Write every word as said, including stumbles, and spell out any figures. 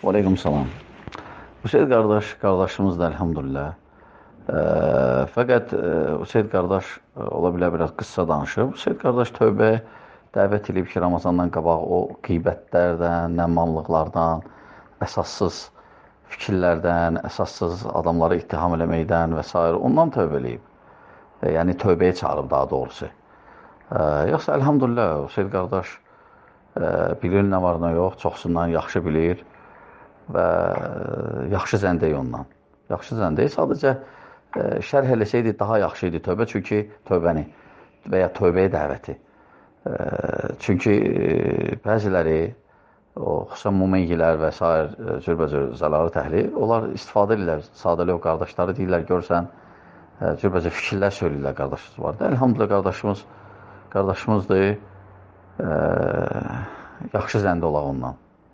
Aleyküm salam. Hüseyd qardaş, qardaşımızdır, elhamdülillah. E, fəqət e, Hüseyd qardaş e, ola bilər biraz qıssa danışıb. Hüseyd qardaş tövbəyə dəvət edib ki, Ramazandan qabaq o qeybətlərdən, nəmmanlıqlardan, əsassız fikirlərdən, əsassız adamları ittiham eləməkdən və s. ondan tövbə eləyib. E, yəni tövbəyə çağırıb daha doğrusu. E, yoxsa elhamdülillah Hüseyd qardaş e, bilir nə var nə yox, çoxsundan yaxşı bilir. Və yaxşı zəndəyi ondan. Yaxşı zəndəyi sadəcə e, şərh eləsəydi daha yaxşı idi tövbə, çünki tövbəni və ya tövbəyə dəvəti. E, çünki e, bəziləri, o xüsusən mumeyyilər və s. E, cürbəcür zəlalı təhlil, onlar istifadə edirlər, sadəli o qardaşları deyirlər, görsən, e, cürbəcür fikirlər söyləyirlər qardaşımız vardı. Elhamdülillah qardaşımız, qardaşımızdır, e, yaxşı zəndə olaq ondan.